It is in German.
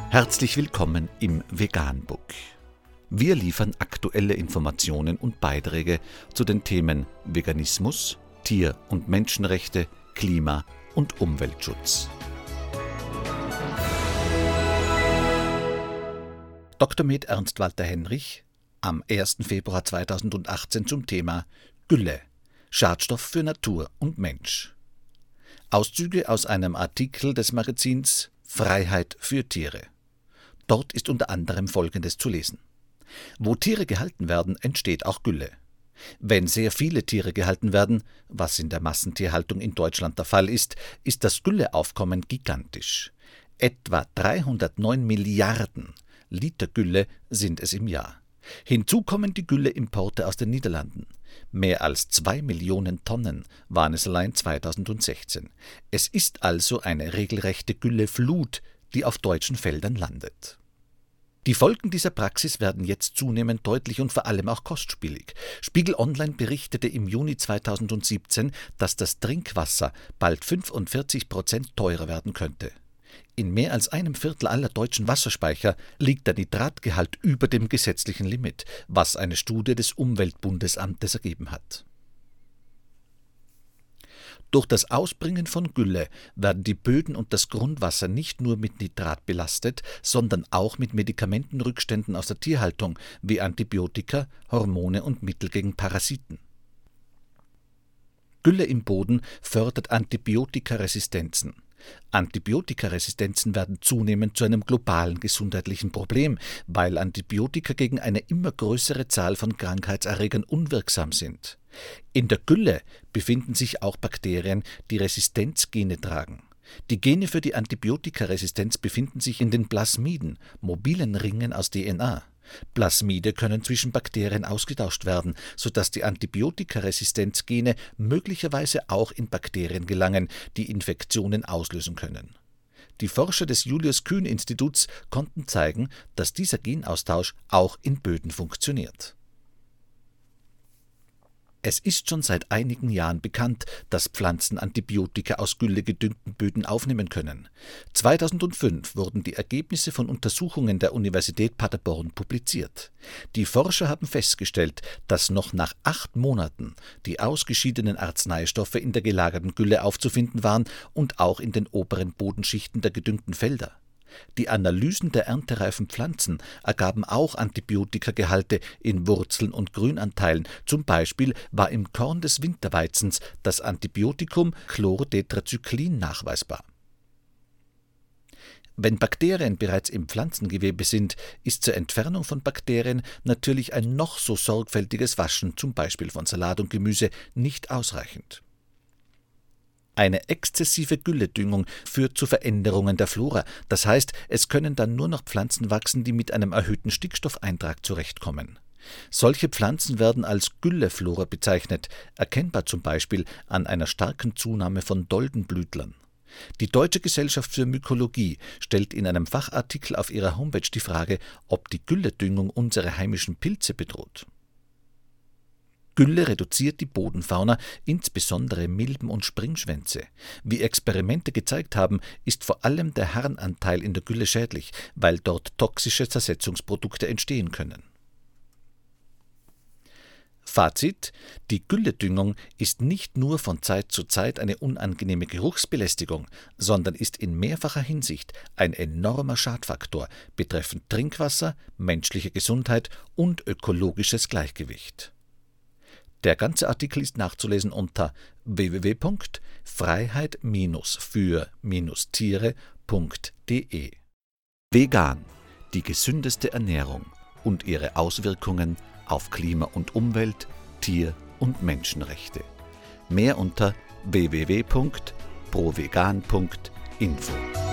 Herzlich willkommen im Veganbook. Wir liefern aktuelle Informationen und Beiträge zu den Themen Veganismus, Tier- und Menschenrechte, Klima- und Umweltschutz. Dr. med. Ernst Walter Henrich am 1. Februar 2018 zum Thema Gülle, Schadstoff für Natur und Mensch. Auszüge aus einem Artikel des Magazins Freiheit für Tiere. Dort ist unter anderem Folgendes zu lesen: Wo Tiere gehalten werden, entsteht auch Gülle. Wenn sehr viele Tiere gehalten werden, was in der Massentierhaltung in Deutschland der Fall ist, ist das Gülleaufkommen gigantisch. Etwa 309 Milliarden Liter Gülle sind es im Jahr. Hinzu kommen die Gülleimporte aus den Niederlanden. Mehr als 2 Millionen Tonnen waren es allein 2016. Es ist also eine regelrechte Gülleflut, die auf deutschen Feldern landet. Die Folgen dieser Praxis werden jetzt zunehmend deutlich und vor allem auch kostspielig. Spiegel Online berichtete im Juni 2017, dass das Trinkwasser bald 45% teurer werden könnte. In mehr als einem Viertel aller deutschen Wasserspeicher liegt der Nitratgehalt über dem gesetzlichen Limit, was eine Studie des Umweltbundesamtes ergeben hat. Durch das Ausbringen von Gülle werden die Böden und das Grundwasser nicht nur mit Nitrat belastet, sondern auch mit Medikamentenrückständen aus der Tierhaltung wie Antibiotika, Hormone und Mittel gegen Parasiten. Gülle im Boden fördert Antibiotikaresistenzen. Antibiotikaresistenzen werden zunehmend zu einem globalen gesundheitlichen Problem, weil Antibiotika gegen eine immer größere Zahl von Krankheitserregern unwirksam sind. In der Gülle befinden sich auch Bakterien, die Resistenzgene tragen. Die Gene für die Antibiotikaresistenz befinden sich in den Plasmiden, mobilen Ringen aus DNA. Plasmide können zwischen Bakterien ausgetauscht werden, sodass die Antibiotikaresistenzgene möglicherweise auch in Bakterien gelangen, die Infektionen auslösen können. Die Forscher des Julius-Kühn-Instituts konnten zeigen, dass dieser Genaustausch auch in Böden funktioniert. Es ist schon seit einigen Jahren bekannt, dass Pflanzen Antibiotika aus güllegedüngten Böden aufnehmen können. 2005 wurden die Ergebnisse von Untersuchungen der Universität Paderborn publiziert. Die Forscher haben festgestellt, dass noch nach 8 Monaten die ausgeschiedenen Arzneistoffe in der gelagerten Gülle aufzufinden waren und auch in den oberen Bodenschichten der gedüngten Felder. Die Analysen der erntereifen Pflanzen ergaben auch Antibiotikagehalte in Wurzeln und Grünanteilen. Zum Beispiel war im Korn des Winterweizens das Antibiotikum Chlortetracyclin nachweisbar. Wenn Bakterien bereits im Pflanzengewebe sind, ist zur Entfernung von Bakterien natürlich ein noch so sorgfältiges Waschen, zum Beispiel von Salat und Gemüse, nicht ausreichend. Eine exzessive Gülledüngung führt zu Veränderungen der Flora. Das heißt, es können dann nur noch Pflanzen wachsen, die mit einem erhöhten Stickstoffeintrag zurechtkommen. Solche Pflanzen werden als Gülleflora bezeichnet, erkennbar zum Beispiel an einer starken Zunahme von Doldenblütlern. Die Deutsche Gesellschaft für Mykologie stellt in einem Fachartikel auf ihrer Homepage die Frage, ob die Gülledüngung unsere heimischen Pilze bedroht. Gülle reduziert die Bodenfauna, insbesondere Milben und Springschwänze. Wie Experimente gezeigt haben, ist vor allem der Harnanteil in der Gülle schädlich, weil dort toxische Zersetzungsprodukte entstehen können. Fazit: Die Gülledüngung ist nicht nur von Zeit zu Zeit eine unangenehme Geruchsbelästigung, sondern ist in mehrfacher Hinsicht ein enormer Schadfaktor betreffend Trinkwasser, menschliche Gesundheit und ökologisches Gleichgewicht. Der ganze Artikel ist nachzulesen unter www.freiheit-für-tiere.de. Vegan, die gesündeste Ernährung und ihre Auswirkungen auf Klima und Umwelt, Tier- und Menschenrechte. Mehr unter www.provegan.info.